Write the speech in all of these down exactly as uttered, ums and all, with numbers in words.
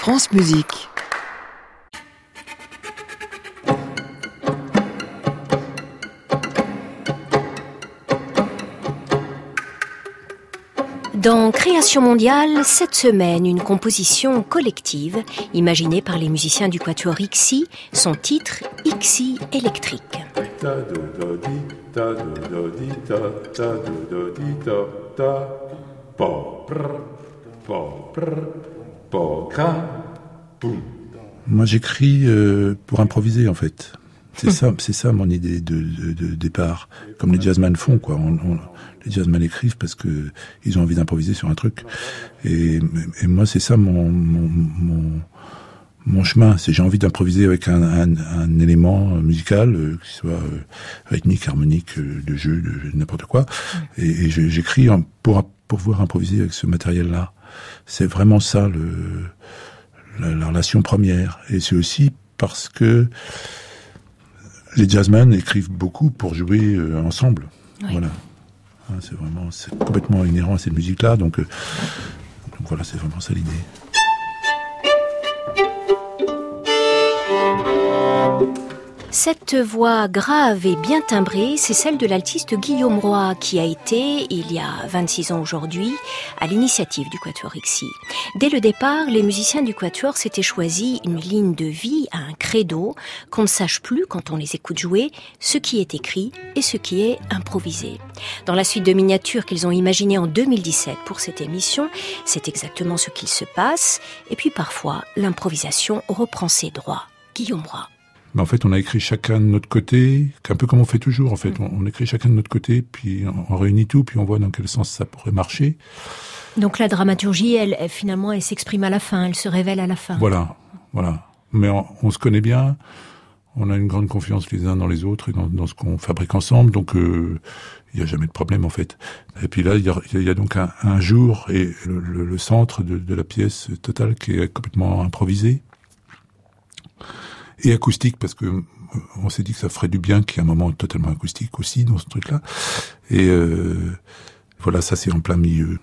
France Musique. Dans Création mondiale, cette semaine, une composition collective imaginée par les musiciens du quatuor Ixi, son titre Ixi électrique. Moi j'écris euh, pour improviser en fait. C'est ça, c'est ça mon idée de, de, de départ. Comme les jazzmen font, quoi. On, on, les jazzmen écrivent parce que ils ont envie d'improviser sur un truc. Et, et moi, c'est ça mon, mon, mon, mon chemin. C'est j'ai envie d'improviser avec un, un, un élément musical, euh, qui soit euh, rythmique, harmonique, euh, de jeu, de n'importe quoi. Et, et je, j'écris pour, pour pouvoir improviser avec ce matériel-là. C'est vraiment ça le, la, la relation première. Et c'est aussi parce que les jazzmen écrivent beaucoup pour jouer euh, ensemble. Oui. Voilà. Hein, c'est vraiment, c'est complètement inhérent à cette musique-là. Donc, euh, donc voilà, c'est vraiment ça l'idée. Cette voix grave et bien timbrée, c'est celle de l'altiste Guillaume Roy, qui a été, il y a vingt-six ans aujourd'hui, à l'initiative du quatuor Ixi. Dès le départ, les musiciens du quatuor s'étaient choisi une ligne de vie, un credo, qu'on ne sache plus, quand on les écoute jouer, ce qui est écrit et ce qui est improvisé. Dans la suite de miniatures qu'ils ont imaginées en deux mille dix-sept pour cette émission, c'est exactement ce qu'il se passe, et puis parfois, l'improvisation reprend ses droits. Guillaume Roy. Mais en fait, on a écrit chacun de notre côté, un peu comme on fait toujours, en fait. On, on écrit chacun de notre côté, puis on, on réunit tout, puis on voit dans quel sens ça pourrait marcher. Donc la dramaturgie, elle, elle finalement, elle s'exprime à la fin, elle se révèle à la fin. Voilà, voilà. Mais on, on se connaît bien, on a une grande confiance les uns dans les autres et dans, dans ce qu'on fabrique ensemble, donc il euh, n'y a jamais de problème, en fait. Et puis là, il y a, y a donc un, un jour, et le, le, le centre de, de la pièce totale qui est complètement improvisé. Et acoustique, parce que on s'est dit que ça ferait du bien qu'il y ait un moment totalement acoustique aussi dans ce truc-là. Et euh, voilà, ça c'est en plein milieu.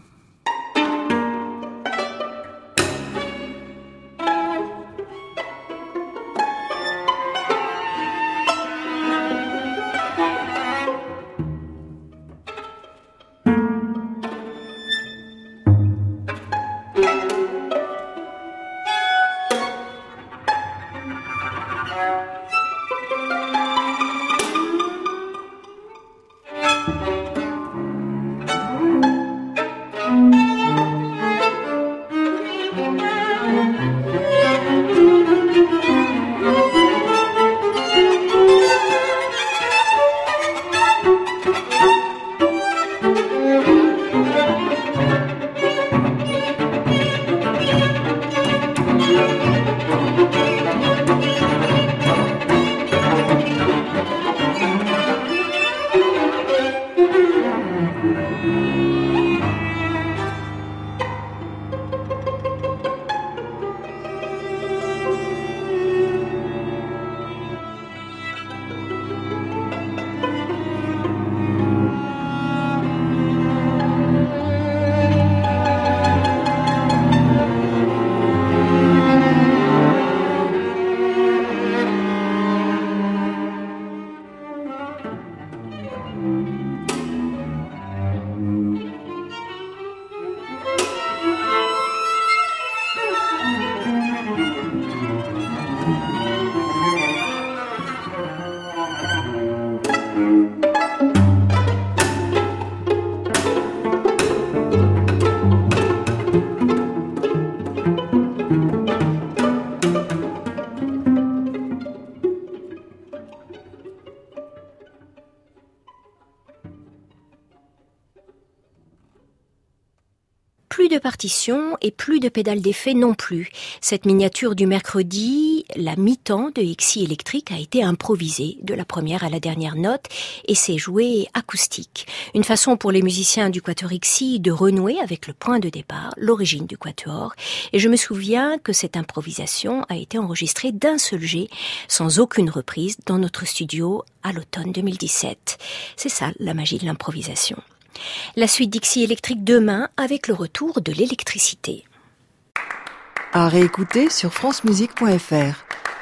Plus de partition et plus de pédale d'effet non plus. Cette miniature du mercredi, la mi-temps de Ixi électrique a été improvisée de la première à la dernière note et s'est jouée acoustique. Une façon pour les musiciens du quatuor Ixi de renouer avec le point de départ, l'origine du quatuor. Et je me souviens que cette improvisation a été enregistrée d'un seul jet, sans aucune reprise, dans notre studio à l'automne deux mille dix-sept. C'est ça la magie de l'improvisation. La suite d'Ixi électrique demain avec le retour de l'électricité. À réécouter sur francemusique point fr.